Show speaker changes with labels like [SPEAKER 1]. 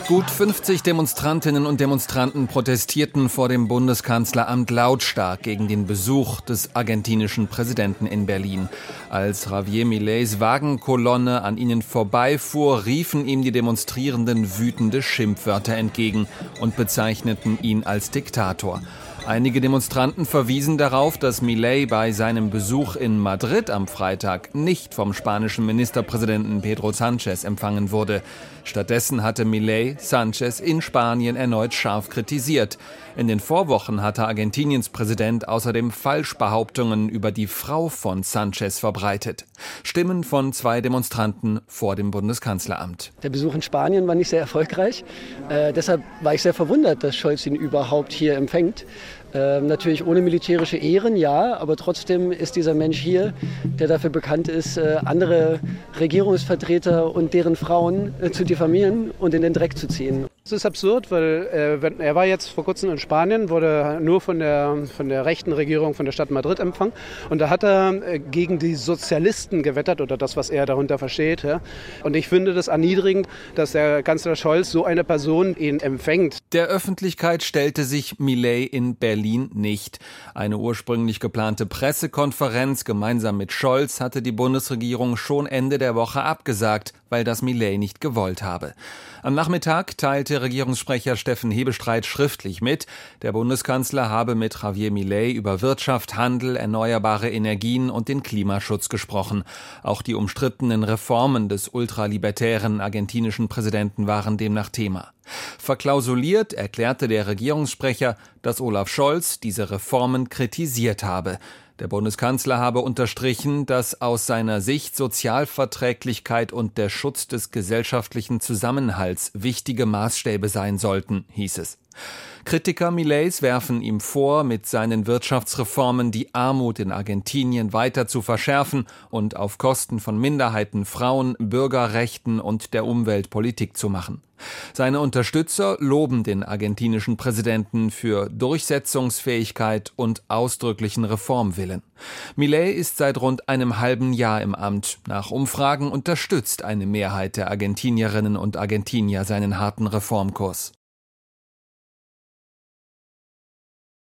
[SPEAKER 1] Gut 50 Demonstrantinnen und Demonstranten protestierten vor dem Bundeskanzleramt lautstark gegen den Besuch des argentinischen Präsidenten in Berlin. Als Javier Mileis Wagenkolonne an ihnen vorbeifuhr, riefen ihm die Demonstrierenden wütende Schimpfwörter entgegen und bezeichneten ihn als Diktator. Einige Demonstranten verwiesen darauf, dass Milei bei seinem Besuch in Madrid am Freitag nicht vom spanischen Ministerpräsidenten Pedro Sánchez empfangen wurde. Stattdessen hatte Milei Sánchez in Spanien erneut scharf kritisiert. In den Vorwochen hatte Argentiniens Präsident außerdem Falschbehauptungen über die Frau von Sánchez verbreitet. Stimmen von 2 Demonstranten vor dem Bundeskanzleramt.
[SPEAKER 2] Der Besuch in Spanien war nicht sehr erfolgreich. Deshalb war ich sehr verwundert, dass Scholz ihn überhaupt hier empfängt. Natürlich ohne militärische Ehren, ja, aber trotzdem ist dieser Mensch hier, der dafür bekannt ist, andere Regierungsvertreter und deren Frauen zu diffamieren und in den Dreck zu ziehen.
[SPEAKER 3] Das ist absurd, weil er war jetzt vor kurzem in Spanien, wurde nur von der rechten Regierung von der Stadt Madrid empfangen. Und da hat er gegen die Sozialisten gewettert oder das, was er darunter versteht. Ja. Und ich finde das erniedrigend, dass der Kanzler Scholz so eine Person ihn empfängt.
[SPEAKER 1] Der Öffentlichkeit stellte sich Milei in Berlin nicht. Eine ursprünglich geplante Pressekonferenz gemeinsam mit Scholz hatte die Bundesregierung schon Ende der Woche abgesagt, weil das Milei nicht gewollt habe. Am Nachmittag teilte Regierungssprecher Steffen Hebestreit schriftlich mit, der Bundeskanzler habe mit Javier Milei über Wirtschaft, Handel, erneuerbare Energien und den Klimaschutz gesprochen. Auch die umstrittenen Reformen des ultralibertären argentinischen Präsidenten waren demnach Thema. Verklausuliert erklärte der Regierungssprecher, dass Olaf Scholz diese Reformen kritisiert habe. Der Bundeskanzler habe unterstrichen, dass aus seiner Sicht Sozialverträglichkeit und der Schutz des gesellschaftlichen Zusammenhalts wichtige Maßstäbe sein sollten, hieß es. Kritiker Mileis werfen ihm vor, mit seinen Wirtschaftsreformen die Armut in Argentinien weiter zu verschärfen und auf Kosten von Minderheiten, Frauen, Bürgerrechten und der Umwelt Politik zu machen. Seine Unterstützer loben den argentinischen Präsidenten für Durchsetzungsfähigkeit und ausdrücklichen Reformwillen. Milei ist seit rund einem halben Jahr im Amt. Nach Umfragen unterstützt eine Mehrheit der Argentinierinnen und Argentinier seinen harten Reformkurs.